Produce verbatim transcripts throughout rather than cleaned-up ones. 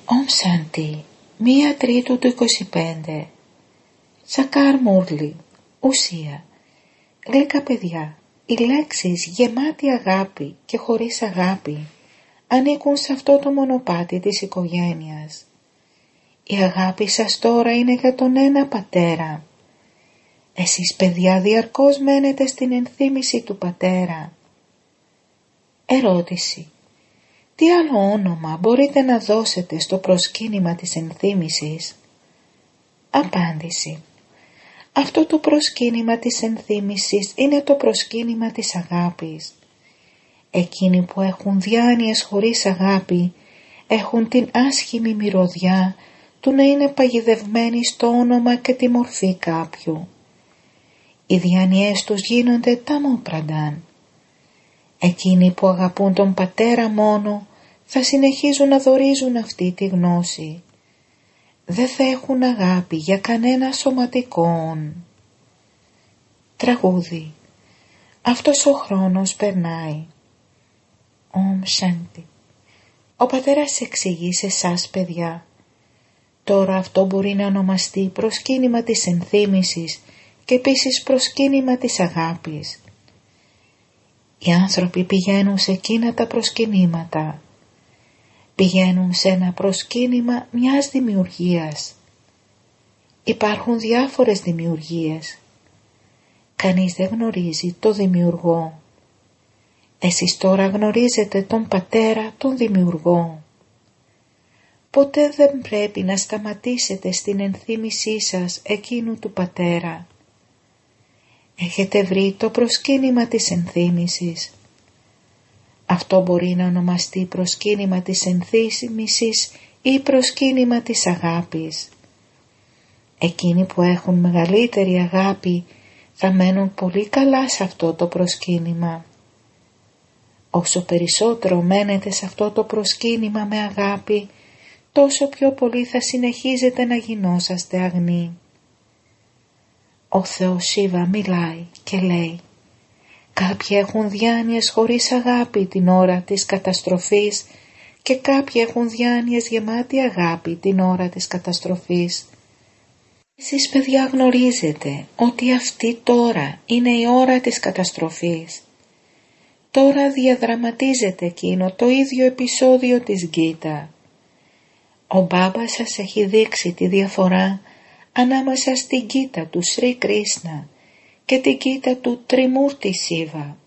Ομ Σάντι, μία Τρίτου του είκοσι πέντε. Σακάρ Μούρλι. Ουσία. Γλυκά παιδιά, οι λέξεις γεμάτη αγάπη και χωρίς αγάπη ανήκουν σε αυτό το μονοπάτι της οικογένειας. Η αγάπη σας τώρα είναι για τον ένα πατέρα. Εσείς παιδιά διαρκώς μένετε στην ενθύμηση του πατέρα. Ερώτηση. Τι άλλο όνομα μπορείτε να δώσετε στο προσκύνημα της ενθύμησης? Απάντηση. Αυτό το προσκύνημα της ενθύμησης είναι το προσκύνημα της αγάπης. Εκείνοι που έχουν διάνοιες χωρίς αγάπη έχουν την άσχημη μυρωδιά του να είναι παγιδευμένοι στο όνομα και τη μορφή κάποιου. Οι διάνοιες τους γίνονται ταμόπρανταν. Εκείνοι που αγαπούν τον πατέρα μόνο θα συνεχίζουν να δωρίζουν αυτή τη γνώση. Δεν θα έχουν αγάπη για κανένα σωματικόν. Τραγούδι. Αυτός ο χρόνος περνάει. Ομ Σάντι. Ο πατέρας εξηγεί σε εσάς παιδιά. Τώρα αυτό μπορεί να ονομαστεί προσκύνημα της ενθύμησης και επίσης προσκύνημα της αγάπης. Οι άνθρωποι πηγαίνουν σε εκείνα τα προσκυνήματα. Πηγαίνουν σε ένα προσκύνημα μιας δημιουργίας. Υπάρχουν διάφορες δημιουργίες. Κανείς δεν γνωρίζει το δημιουργό. Εσείς τώρα γνωρίζετε τον πατέρα, τον δημιουργό. Ποτέ δεν πρέπει να σταματήσετε στην ενθύμησή σας εκείνου του πατέρα. Έχετε βρει το προσκύνημα της ενθύμησης. Αυτό μπορεί να ονομαστεί προσκύνημα της ενθύμησης ή προσκύνημα της αγάπης. Εκείνοι που έχουν μεγαλύτερη αγάπη θα μένουν πολύ καλά σε αυτό το προσκύνημα. Όσο περισσότερο μένετε σε αυτό το προσκύνημα με αγάπη, τόσο πιο πολύ θα συνεχίζετε να γινόσαστε αγνοί. Ο Θεός Σίβα μιλάει και λέει: κάποιοι έχουν διάνοιες χωρίς αγάπη την ώρα της καταστροφής και κάποιοι έχουν διάνοιες γεμάτη αγάπη την ώρα της καταστροφής. Εσείς παιδιά γνωρίζετε ότι αυτή τώρα είναι η ώρα της καταστροφής. Τώρα διαδραματίζεται εκείνο το ίδιο επεισόδιο της Γκίτα. Ο μπάμπας σας έχει δείξει τη διαφορά ανάμεσα στην Γκίτα του Σρι Κρίσνα και την Γκίτα του Τριμούρτη Σίβα.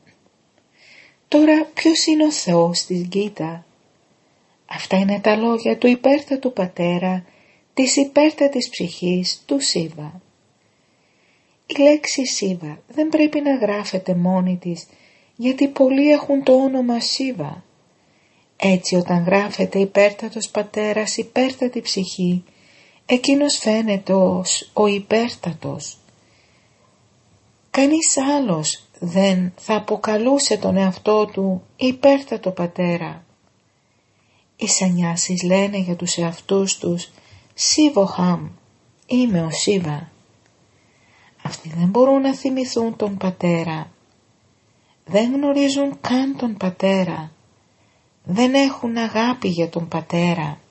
Τώρα ποιος είναι ο Θεός της Γκίτα? Αυτά είναι τα λόγια του υπέρτατου πατέρα, της υπέρτατης ψυχής του Σίβα. Η λέξη Σίβα δεν πρέπει να γράφεται μόνη της, γιατί πολλοί έχουν το όνομα Σίβα. Έτσι όταν γράφεται υπέρτατος πατέρας, υπέρτατη ψυχή, εκείνος φαίνεται ως ο υπέρτατος. Κανείς άλλος δεν θα αποκαλούσε τον εαυτό του υπέρτατο πατέρα. Οι σανιάσεις λένε για τους εαυτούς τους Σίβοχαμ, είμαι ο Σίβα. Αυτοί δεν μπορούν να θυμηθούν τον πατέρα. Δεν γνωρίζουν καν τον πατέρα. Δεν έχουν αγάπη για τον πατέρα.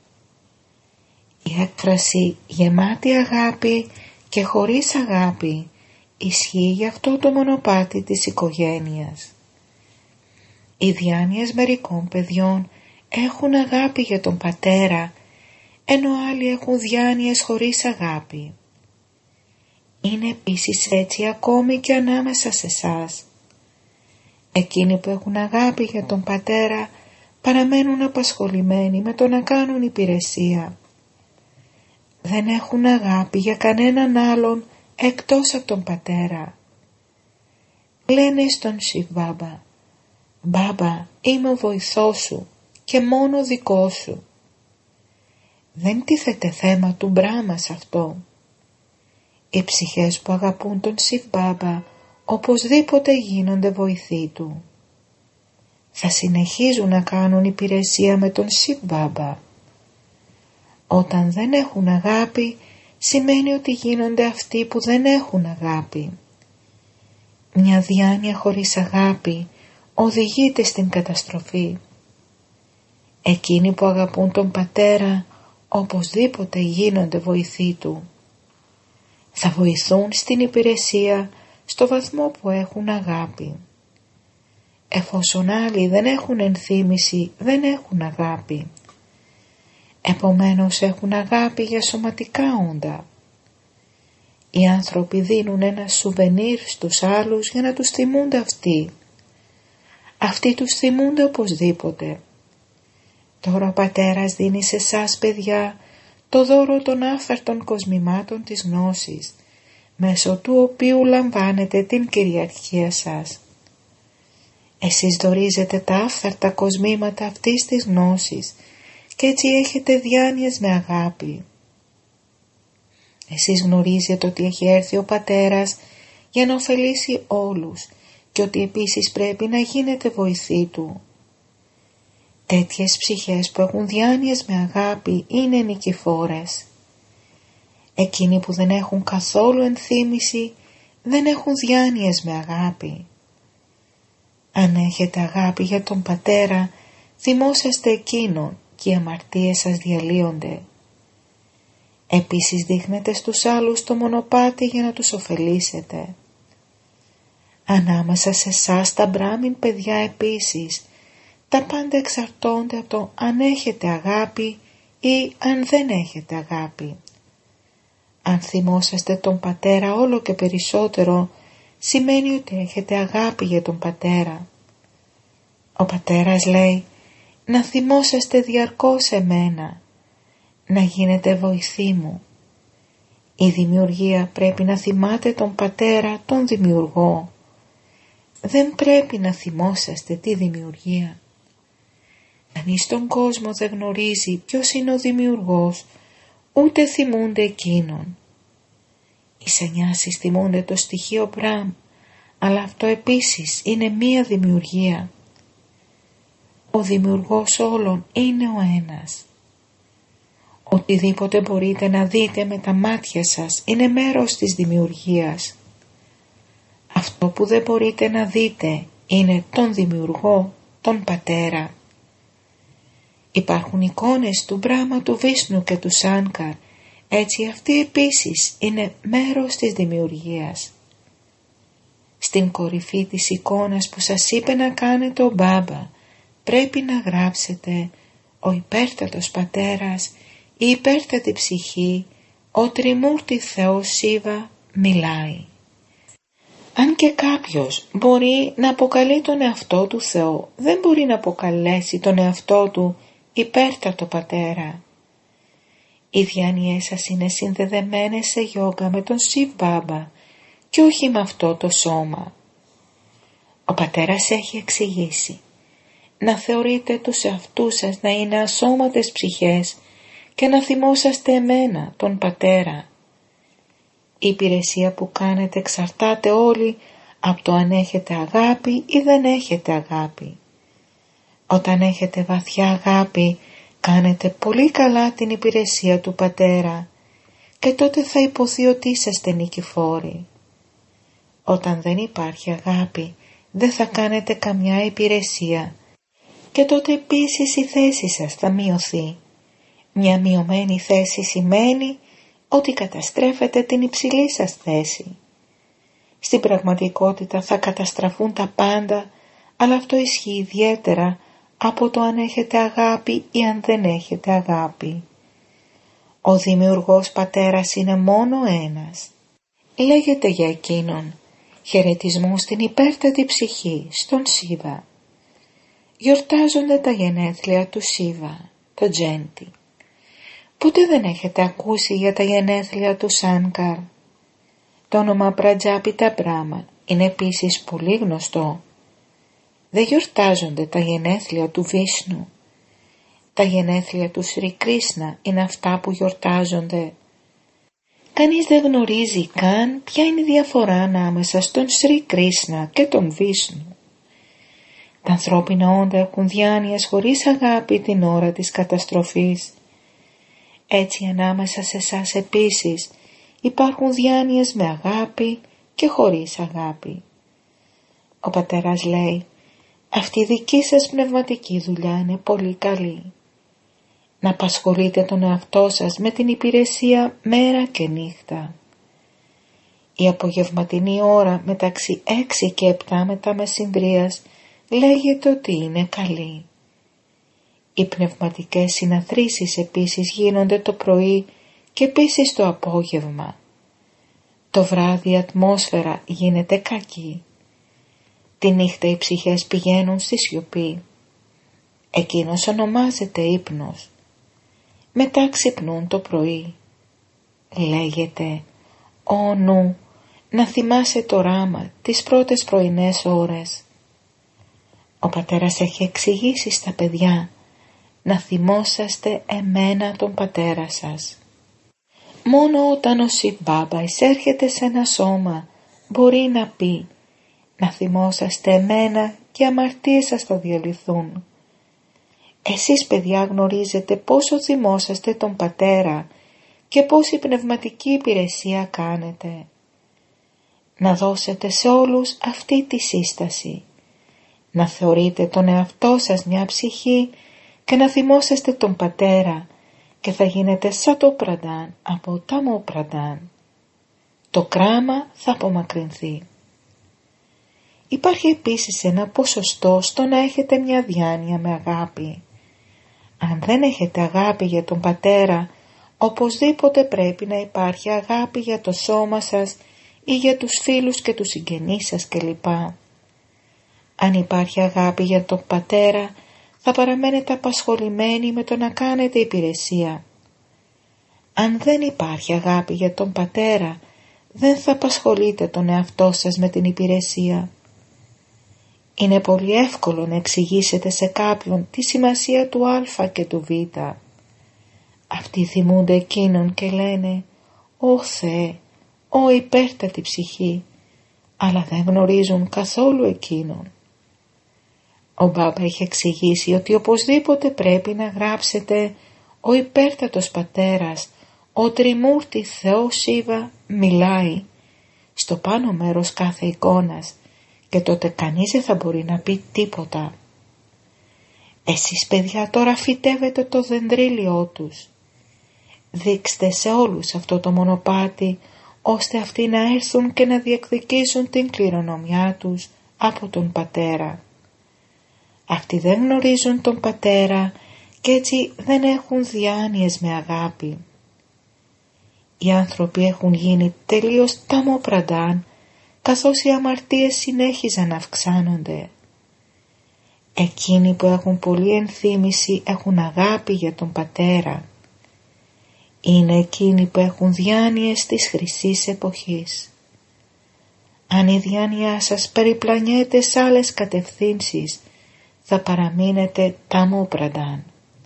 Η έκφραση γεμάτη αγάπη και χωρίς αγάπη ισχύει για αυτό το μονοπάτι της οικογένειας. Οι διάνοιες μερικών παιδιών έχουν αγάπη για τον πατέρα, ενώ άλλοι έχουν διάνοιες χωρίς αγάπη. Είναι επίσης έτσι ακόμη και ανάμεσα σε εσάς. Εκείνοι που έχουν αγάπη για τον πατέρα παραμένουν απασχολημένοι με το να κάνουν υπηρεσία. Δεν έχουν αγάπη για κανέναν άλλον εκτός από τον πατέρα. Λένε στον Σιβ Μπάμπα: «Μπάμπα, είμαι ο βοηθός σου και μόνο δικό σου». Δεν τίθεται θέμα του Μπράμα σε αυτό. Οι ψυχές που αγαπούν τον Σιβ Μπάμπα οπωσδήποτε γίνονται βοηθοί του. Θα συνεχίζουν να κάνουν υπηρεσία με τον Σιβ Μπάμπα. Όταν δεν έχουν αγάπη, σημαίνει ότι γίνονται αυτοί που δεν έχουν αγάπη. Μια διάνοια χωρίς αγάπη οδηγείται στην καταστροφή. Εκείνοι που αγαπούν τον πατέρα οπωσδήποτε γίνονται βοηθοί του. Θα βοηθούν στην υπηρεσία στο βαθμό που έχουν αγάπη. Εφόσον άλλοι δεν έχουν ενθύμηση, δεν έχουν αγάπη. Επομένως έχουν αγάπη για σωματικά όντα. Οι άνθρωποι δίνουν ένα σουβενίρ στους άλλους για να τους θυμούνται αυτοί. Αυτοί τους θυμούνται οπωσδήποτε. Τώρα ο Πατέρας δίνει σε εσάς, παιδιά, το δώρο των άφθαρτων κοσμημάτων της γνώσης, μέσω του οποίου λαμβάνετε την κυριαρχία σας. Εσείς δωρίζετε τα άφθαρτα κοσμήματα αυτής της γνώσης και έτσι έχετε διάνοιες με αγάπη. Εσείς γνωρίζετε ότι έχει έρθει ο Πατέρας για να ωφελήσει όλους και ότι επίσης πρέπει να γίνετε βοηθοί του. Τέτοιες ψυχές που έχουν διάνοιες με αγάπη είναι νικηφόρες. Εκείνοι που δεν έχουν καθόλου ενθύμηση δεν έχουν διάνοιες με αγάπη. Αν έχετε αγάπη για τον Πατέρα, θυμόσαστε εκείνον και οι αμαρτίες σας διαλύονται. Επίσης δείχνετε στους άλλους το μονοπάτι για να τους ωφελήσετε. Ανάμεσα σε εσάς τα μπράμιν παιδιά επίσης, τα πάντα εξαρτώνται από το αν έχετε αγάπη ή αν δεν έχετε αγάπη. Αν θυμόσαστε τον Πατέρα όλο και περισσότερο, σημαίνει ότι έχετε αγάπη για τον Πατέρα. Ο Πατέρας λέει να θυμόσαστε διαρκώς εμένα, να γίνετε βοηθοί μου. Η δημιουργία πρέπει να θυμάται τον Πατέρα, τον Δημιουργό. Δεν πρέπει να θυμόσαστε τη δημιουργία. Κανείς στον κόσμο δεν γνωρίζει ποιος είναι ο Δημιουργός, ούτε θυμούνται εκείνον. Οι σανιάσεις θυμούνται το στοιχείο Μπραμ, αλλά αυτό επίσης είναι μία δημιουργία. Ο Δημιουργός όλων είναι ο ένας. Οτιδήποτε μπορείτε να δείτε με τα μάτια σας είναι μέρος της δημιουργίας. Αυτό που δεν μπορείτε να δείτε είναι τον Δημιουργό, τον Πατέρα. Υπάρχουν εικόνες του Μπράμα, του Βίσνου και του Σάνκαρ, έτσι αυτή επίσης είναι μέρος της δημιουργίας. Στην κορυφή της εικόνας που σας είπε να κάνετε ο Μπάμπα, πρέπει να γράψετε «Ο υπέρτατος Πατέρας, η υπέρτατη ψυχή, ο Τριμούρτη Θεός Σίβα μιλάει». Αν και κάποιος μπορεί να αποκαλεί τον εαυτό του Θεό, δεν μπορεί να αποκαλέσει τον εαυτό του υπέρτατο Πατέρα. Οι διάνοιές σας είναι συνδεδεμένες σε γιόγκα με τον Σιβ Μπάμπα και όχι με αυτό το σώμα. Ο Πατέρας έχει εξηγήσει να θεωρείτε τους εαυτούς σας να είναι ασώματες ψυχές και να θυμόσαστε εμένα, τον Πατέρα. Η υπηρεσία που κάνετε εξαρτάται όλοι από το αν έχετε αγάπη ή δεν έχετε αγάπη. Όταν έχετε βαθιά αγάπη, κάνετε πολύ καλά την υπηρεσία του Πατέρα και τότε θα υποθεί ότι είσαστε νικηφόροι. Όταν δεν υπάρχει αγάπη, δεν θα κάνετε καμιά υπηρεσία και τότε επίσης η θέση σας θα μειωθεί. Μια μειωμένη θέση σημαίνει ότι καταστρέφετε την υψηλή σας θέση. Στην πραγματικότητα θα καταστραφούν τα πάντα, αλλά αυτό ισχύει ιδιαίτερα από το αν έχετε αγάπη ή αν δεν έχετε αγάπη. Ο Δημιουργός Πατέρας είναι μόνο ένας. Λέγεται για εκείνον χαιρετισμό στην υπέρτατη ψυχή, στον Σίβα. Γιορτάζονται τα γενέθλια του Σίβα, το Τζέντι. Ποτέ δεν έχετε ακούσει για τα γενέθλια του Σάνκαρ. Το όνομα Πρατζάπιτα Μπράμα είναι επίσης πολύ γνωστό. Δεν γιορτάζονται τα γενέθλια του Βίσνου. Τα γενέθλια του Σρι Κρίσνα είναι αυτά που γιορτάζονται. Κανείς δεν γνωρίζει καν ποια είναι η διαφορά ανάμεσα στον Σρι Κρίσνα και τον Βίσνου. Τα ανθρώπινα όντα έχουν διάνοιες χωρίς αγάπη την ώρα της καταστροφής. Έτσι ανάμεσα σε εσάς επίσης υπάρχουν διάνοιες με αγάπη και χωρίς αγάπη. Ο Πατέρας λέει, αυτή η δική σας πνευματική δουλειά είναι πολύ καλή. να απασχολείτε τον εαυτό σας με την υπηρεσία μέρα και νύχτα. Η απογευματινή ώρα μεταξύ έξι και επτά μετά μεσημβρίας λέγεται ότι είναι καλή. Οι πνευματικές συναθρήσεις επίσης γίνονται το πρωί και επίσης το απόγευμα. Το βράδυ η ατμόσφαιρα γίνεται κακή. Τη νύχτα οι ψυχές πηγαίνουν στη σιωπή. Εκείνος ονομάζεται ύπνος. Μετά ξυπνούν το πρωί. Λέγεται, «Ω νου, να θυμάσαι το ράμα τις πρώτες πρωινές ώρες». Ο πατέρας έχει εξηγήσει στα παιδιά να θυμόσαστε εμένα τον πατέρα σας. Μόνο όταν ο Σιβ Μπάμπα εισέρχεται σε ένα σώμα μπορεί να πει να θυμόσαστε εμένα και οι αμαρτίες σας θα διαλυθούν. Εσείς παιδιά γνωρίζετε πόσο θυμόσαστε τον πατέρα και πόση πνευματική υπηρεσία κάνετε. Να δώσετε σε όλους αυτή τη σύσταση. Να θεωρείτε τον εαυτό σας μια ψυχή και να θυμόσαστε τον πατέρα και θα γίνετε σαν το πραντάν από τάμο πραντάν. Το κράμα θα απομακρυνθεί. Υπάρχει επίσης ένα ποσοστό στο να έχετε μια διάνοια με αγάπη. Αν δεν έχετε αγάπη για τον πατέρα, οπωσδήποτε πρέπει να υπάρχει αγάπη για το σώμα σας ή για τους φίλους και τους συγγενείς σας κλπ. Αν υπάρχει αγάπη για τον πατέρα, θα παραμένετε απασχολημένοι με το να κάνετε υπηρεσία. Αν δεν υπάρχει αγάπη για τον πατέρα, δεν θα απασχολείτε τον εαυτό σας με την υπηρεσία. Είναι πολύ εύκολο να εξηγήσετε σε κάποιον τη σημασία του Α και του Β. Αυτοί θυμούνται εκείνον και λένε «Ω Θεέ, ω υπέρτατη ψυχή», αλλά δεν γνωρίζουν καθόλου εκείνον. Ο Μπάμπα έχει εξηγήσει ότι οπωσδήποτε πρέπει να γράψετε «Ο υπέρτατος πατέρας, ο Τριμούρτη Θεός Σίβα μιλάει» στο πάνω μέρος κάθε εικόνας και τότε κανείς δεν θα μπορεί να πει τίποτα. Εσείς παιδιά τώρα φυτεύετε το δεντρίλιό τους. Δείξτε σε όλους αυτό το μονοπάτι ώστε αυτοί να έρθουν και να διεκδικήσουν την κληρονομιά τους από τον πατέρα. Αυτοί δεν γνωρίζουν τον πατέρα και έτσι δεν έχουν διάνοιες με αγάπη. Οι άνθρωποι έχουν γίνει τελείως ταμοπραντάν καθώς οι αμαρτίες συνέχιζαν να αυξάνονται. Εκείνοι που έχουν πολλή ενθύμηση έχουν αγάπη για τον πατέρα. Είναι εκείνοι που έχουν διάνοιες της χρυσής εποχής. Αν η διάνοιά σας περιπλανιέται σε άλλες κατευθύνσεις, θα παραμείνετε ταμόπραντάν.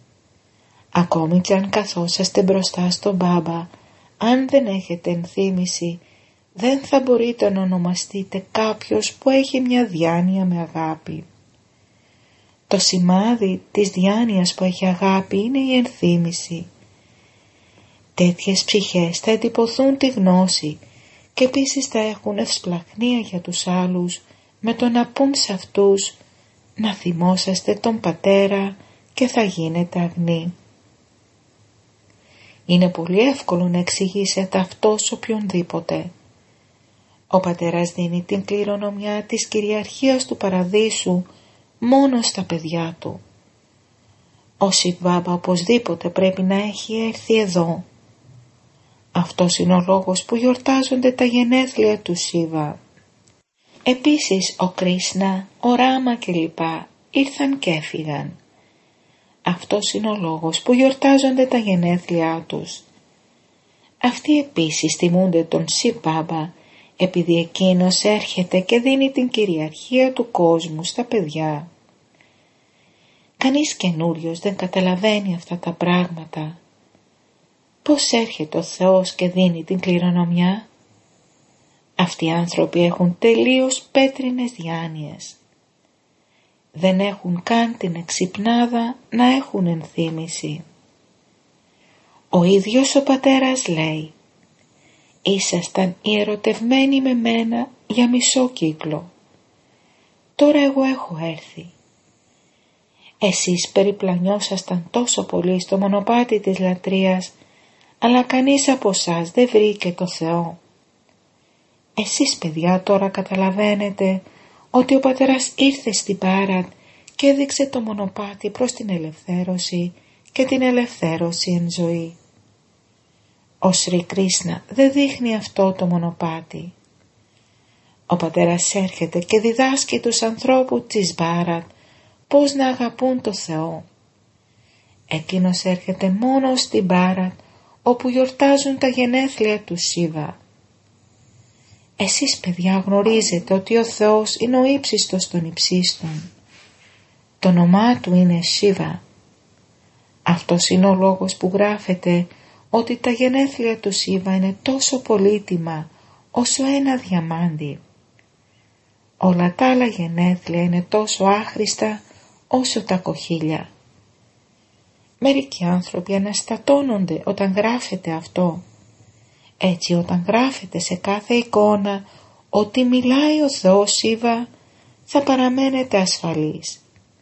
Ακόμη κι αν καθόσαστε μπροστά στον Μπάμπα, αν δεν έχετε ενθύμηση, δεν θα μπορείτε να ονομαστείτε κάποιος που έχει μια διάνοια με αγάπη. Το σημάδι της διάνοιας που έχει αγάπη είναι η ενθύμηση. Τέτοιες ψυχές θα εντυπωθούν τη γνώση και επίσης θα έχουν ευσπλαχνία για τους άλλους με το να πούν σε αυτούς να θυμόσαστε τον πατέρα και θα γίνετε αγνοί. Είναι πολύ εύκολο να εξηγήσετε αυτό σε οποιονδήποτε. Ο πατέρας δίνει την κληρονομιά της κυριαρχίας του παραδείσου μόνο στα παιδιά του. Ο Σιβ Μπάμπα οπωσδήποτε πρέπει να έχει έρθει εδώ. Αυτός είναι ο λόγος που γιορτάζονται τα γενέθλια του Σίβα. Επίσης ο Κρίσνα, ο Ράμα κλπ. Ήρθαν και έφυγαν. Αυτός είναι ο λόγος που γιορτάζονται τα γενέθλιά τους. Αυτοί επίσης τιμούνται τον Σιβ Μπάμπα επειδή εκείνος έρχεται και δίνει την κυριαρχία του κόσμου στα παιδιά. Κανείς καινούριος δεν καταλαβαίνει αυτά τα πράγματα. Πώς έρχεται ο Θεός και δίνει την κληρονομιά? Αυτοί οι άνθρωποι έχουν τελείως πέτρινες διάνοιες. Δεν έχουν καν την εξυπνάδα να έχουν ενθύμηση. Ο ίδιος ο πατέρας λέει «Ήσασταν ιερωτευμένοι με μένα για μισό κύκλο. Τώρα εγώ έχω έρθει. Εσείς περιπλανιώσασταν τόσο πολύ στο μονοπάτι της λατρείας, αλλά κανείς από εσάς δεν βρήκε το Θεό. Εσείς παιδιά τώρα καταλαβαίνετε ότι ο Πατέρας ήρθε στην Μπάρατ και έδειξε το μονοπάτι προς την ελευθέρωση και την ελευθέρωση εν ζωή. Ο Σρι Κρίσνα δεν δείχνει αυτό το μονοπάτι. Ο Πατέρας έρχεται και διδάσκει τους ανθρώπους της Μπάρατ πώς να αγαπούν το Θεό. Εκείνος έρχεται μόνο στην Μπάρατ όπου γιορτάζουν τα γενέθλια του Σίβα. Εσείς παιδιά γνωρίζετε ότι ο Θεός είναι ο ύψιστος των υψίστων. Το όνομά του είναι Σίβα. Αυτός είναι ο λόγος που γράφεται ότι τα γενέθλια του Σίβα είναι τόσο πολύτιμα όσο ένα διαμάντι. Όλα τα άλλα γενέθλια είναι τόσο άχρηστα όσο τα κοχύλια. Μερικοί άνθρωποι αναστατώνονται όταν γράφεται αυτό. Έτσι όταν γράφεται σε κάθε εικόνα ότι μιλάει ο Θεός Σίβα, θα παραμένετε ασφαλείς.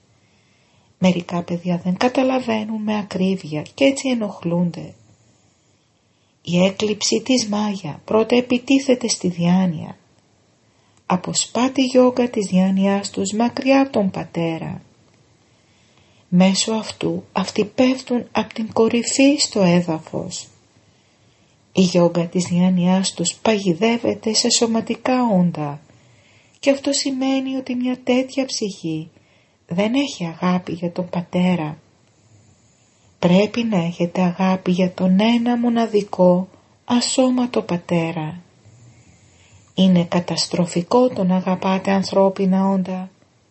Μερικά παιδιά δεν καταλαβαίνουν με ακρίβεια και έτσι ενοχλούνται. Η έκλειψη της Μάγια πρώτα επιτίθεται στη διάνοια. Αποσπά τη γιόγκα της διάνοιάς τους μακριά από τον Πατέρα. Μέσω αυτού αυτοί πέφτουν από την κορυφή στο έδαφος. Η γιόγκα της διάνοιάς τους παγιδεύεται σε σωματικά όντα και αυτό σημαίνει ότι μια τέτοια ψυχή δεν έχει αγάπη για τον Πατέρα. Πρέπει να έχετε αγάπη για τον ένα μοναδικό ασώματο Πατέρα. Είναι καταστροφικό το να αγαπάτε ανθρώπινα όντα.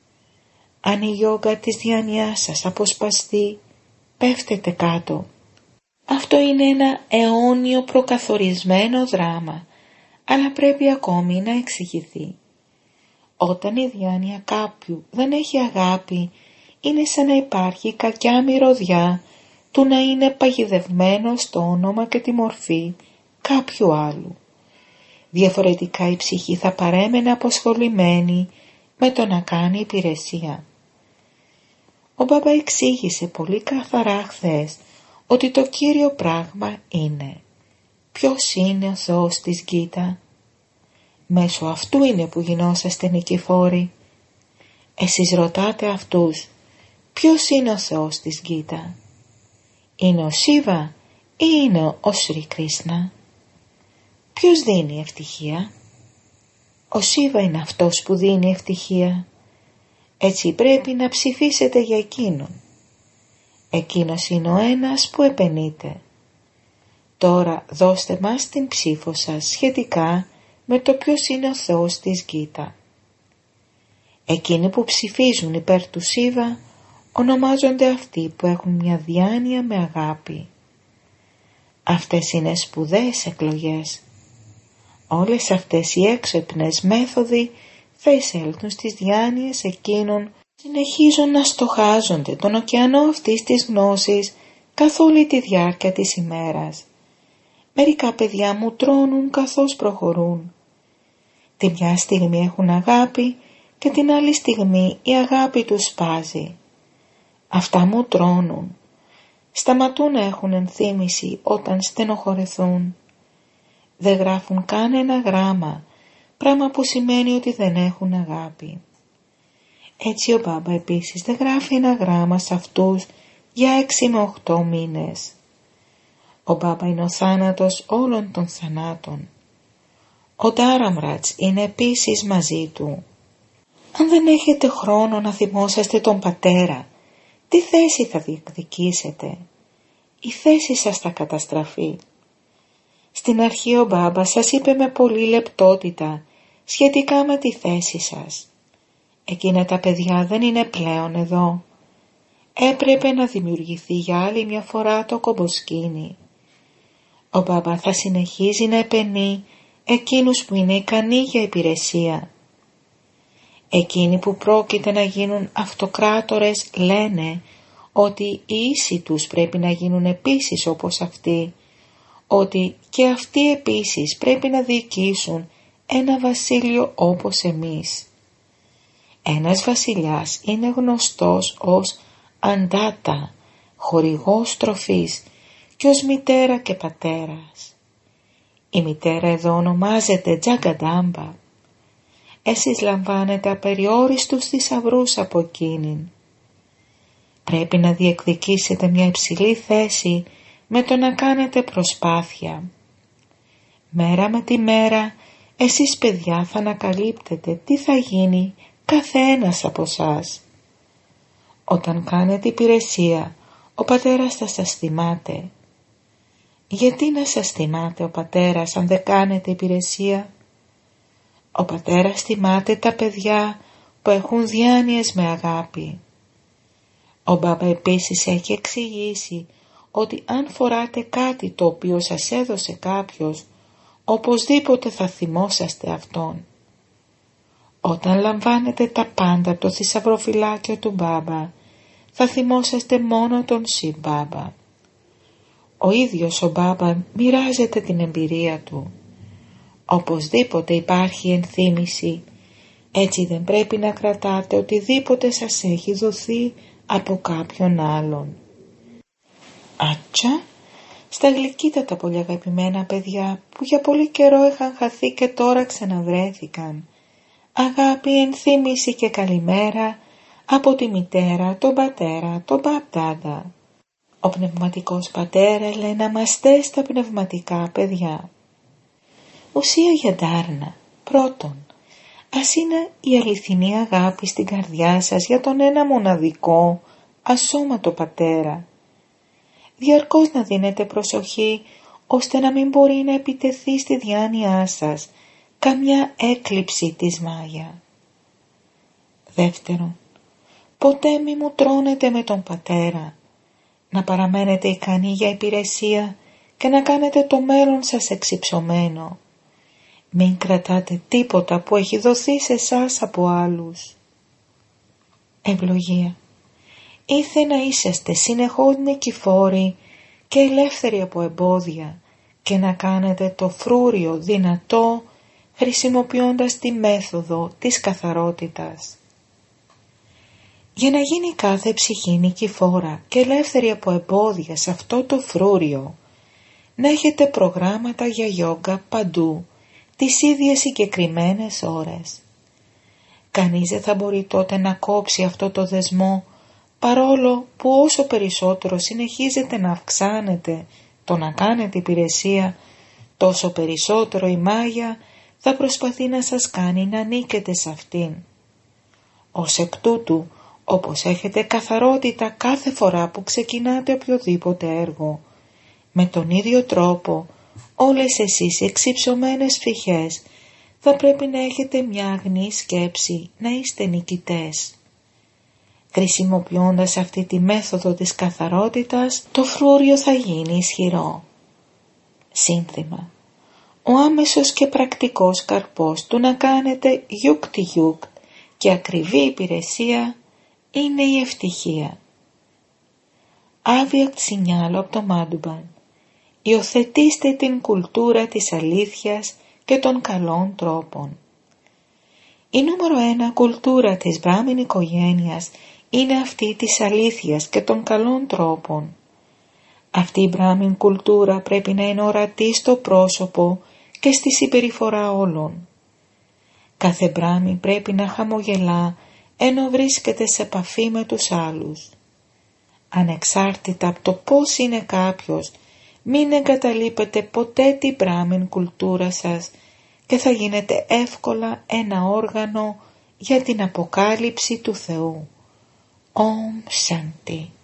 Αν η γιόγκα της διάνοιάς σας αποσπαστεί, πέφτετε κάτω. Αυτό είναι ένα αιώνιο προκαθορισμένο δράμα, αλλά πρέπει ακόμη να εξηγηθεί. Όταν η διάνοια κάποιου δεν έχει αγάπη, είναι σαν να υπάρχει κακιά μυρωδιά του να είναι παγιδευμένο στο όνομα και τη μορφή κάποιου άλλου. Διαφορετικά η ψυχή θα παρέμενε αποσχολημένη με το να κάνει υπηρεσία. Ο Μπαμπά εξήγησε πολύ καθαρά χθες ότι το κύριο πράγμα είναι ποιος είναι ο Θεός της Γκίτα. Μέσω αυτού είναι που γινόσαστε νικηφόροι. Εσείς ρωτάτε αυτούς ποιος είναι ο Θεός της Γκίτα. Είναι ο Σίβα ή είναι ο Σρι Κρίσνα. Ποιος δίνει ευτυχία? Ο Σίβα είναι αυτός που δίνει ευτυχία. Έτσι πρέπει να ψηφίσετε για εκείνον. Εκείνος είναι ο ένας που επενείται. Τώρα δώστε μας την ψήφο σας σχετικά με το ποιος είναι ο Θεός της Γκίτα. Εκείνοι που ψηφίζουν υπέρ του Σίβα ονομάζονται αυτοί που έχουν μια διάνοια με αγάπη. Αυτές είναι σπουδαίες εκλογές. Όλες αυτές οι έξυπνες μέθοδοι θα εισέλθουν στις διάνοιες εκείνων που συνεχίζουν να στοχάζονται τον ωκεανό αυτής της γνώσης καθ' όλη τη διάρκεια της ημέρας. Μερικά παιδιά μου τρώνουν καθώς προχωρούν. Τη μια στιγμή έχουν αγάπη και την άλλη στιγμή η αγάπη τους σπάζει. Αυτά μου τρώνουν. Σταματούν να έχουν ενθύμηση όταν στενοχωρεθούν. Δεν γράφουν καν ένα γράμμα, πράγμα που σημαίνει ότι δεν έχουν αγάπη. Έτσι ο Μπάμπα επίσης δεν γράφει ένα γράμμα σε αυτούς για έξι με οχτώ μήνες. Ο Μπάμπα είναι ο θάνατος όλων των θανάτων. Ο Ντάραμρατς είναι επίσης μαζί του. Αν δεν έχετε χρόνο να θυμόσαστε τον Πατέρα, τι θέση θα διεκδικήσετε? Η θέση σας θα καταστραφεί. Στην αρχή ο Μπάμπα σας είπε με πολύ λεπτότητα σχετικά με τη θέση σας. Εκείνα τα παιδιά δεν είναι πλέον εδώ. Έπρεπε να δημιουργηθεί για άλλη μια φορά το κομποσκήνι. Ο Μπάμπα θα συνεχίζει να επενεί εκείνους που είναι ικανοί για υπηρεσία. Εκείνοι που πρόκειται να γίνουν αυτοκράτορες λένε ότι οι ίσοι τους πρέπει να γίνουν επίσης όπως αυτοί, ότι και αυτοί επίσης πρέπει να διοικήσουν ένα βασίλειο όπως εμείς. Ένας βασιλιάς είναι γνωστός ως Αντάτα, χορηγός τροφής και ως μητέρα και πατέρας. Η μητέρα εδώ ονομάζεται Τζαγκαντάμπα. Εσείς λαμβάνετε απεριόριστους θησαυρούς από εκείνην. Πρέπει να διεκδικήσετε μια υψηλή θέση με το να κάνετε προσπάθεια. Μέρα με τη μέρα εσείς παιδιά θα ανακαλύπτετε τι θα γίνει κάθε ένας από σας. Όταν κάνετε υπηρεσία, ο πατέρας θα σας θυμάται. Γιατί να σας θυμάται ο πατέρας αν δεν κάνετε υπηρεσία? Ο πατέρας θυμάται τα παιδιά που έχουν διάνοιες με αγάπη. Ο Μπάμπα επίσης έχει εξηγήσει ότι αν φοράτε κάτι το οποίο σας έδωσε κάποιος, οπωσδήποτε θα θυμόσαστε αυτόν. Όταν λαμβάνετε τα πάντα από το θησαυροφυλάκιο του Μπάμπα, θα θυμόσαστε μόνο τον Σι Μπάμπα. Ο ίδιος ο Μπάμπα μοιράζεται την εμπειρία του. Οπωσδήποτε υπάρχει ενθύμηση, έτσι δεν πρέπει να κρατάτε οτιδήποτε σας έχει δοθεί από κάποιον άλλον. Άτσα, στα γλυκύτατα πολύ αγαπημένα παιδιά που για πολύ καιρό είχαν χαθεί και τώρα ξαναβρέθηκαν. Αγάπη, ενθύμηση και καλημέρα από τη μητέρα, τον πατέρα, τον μπαπτάντα. Ο πνευματικός πατέρα λέει να είμαστε στα πνευματικά παιδιά. Ουσία για ντάρνα. Πρώτον, ας είναι η αληθινή αγάπη στην καρδιά σας για τον ένα μοναδικό, ασώματο πατέρα. Διαρκώς να δίνετε προσοχή ώστε να μην μπορεί να επιτεθεί στη διάνοιά σας καμιά έκλειψη της Μάγια. Δεύτερον, ποτέ μη μου τρώνετε με τον πατέρα. Να παραμένετε ικανοί για υπηρεσία και να κάνετε το μέλλον σας εξυψωμένο. Μην κρατάτε τίποτα που έχει δοθεί σε εσάς από άλλους. Ευλογία. Ήθε να είσαστε συνεχώς νικηφόροι και ελεύθεροι από εμπόδια και να κάνετε το φρούριο δυνατό χρησιμοποιώντας τη μέθοδο της καθαρότητας. Για να γίνει κάθε ψυχή νικηφόρα και ελεύθερη από εμπόδια σε αυτό το φρούριο, να έχετε προγράμματα για γιόγκα παντού, τις ίδιες συγκεκριμένες ώρες. Κανείς δεν θα μπορεί τότε να κόψει αυτό το δεσμό, παρόλο που όσο περισσότερο συνεχίζετε να αυξάνετε το να κάνετε υπηρεσία, τόσο περισσότερο η Μάγια θα προσπαθεί να σας κάνει να νίκετε σε αυτήν. Ως εκ τούτου, όπως έχετε καθαρότητα κάθε φορά που ξεκινάτε οποιοδήποτε έργο, με τον ίδιο τρόπο όλες εσείς εξυψωμένες φυχές θα πρέπει να έχετε μια αγνή σκέψη να είστε νικητές. Χρησιμοποιώντας αυτή τη μέθοδο της καθαρότητας, το φρούριο θα γίνει ισχυρό. Σύνθημα. Ο άμεσος και πρακτικός καρπός του να κάνετε γιουκτι γιουκτ και ακριβή υπηρεσία είναι η ευτυχία. Άβιακτ σινιάλο από το Μάντουμπαν. Υιοθετήστε την κουλτούρα της αλήθειας και των καλών τρόπων. Η νούμερο ένα κουλτούρα της Μπράμιν οικογένειας είναι αυτή της αλήθειας και των καλών τρόπων. Αυτή η Μπράμιν κουλτούρα πρέπει να είναι ορατή στο πρόσωπο και στη συμπεριφορά όλων. Κάθε Μπράμιν πρέπει να χαμογελά ενώ βρίσκεται σε επαφή με τους άλλους. Ανεξάρτητα από το πώς είναι κάποιος, μην εγκαταλείπετε ποτέ την Μπράμιν κουλτούρα σας και θα γίνετε εύκολα ένα όργανο για την αποκάλυψη του Θεού. Ομ Σάντι.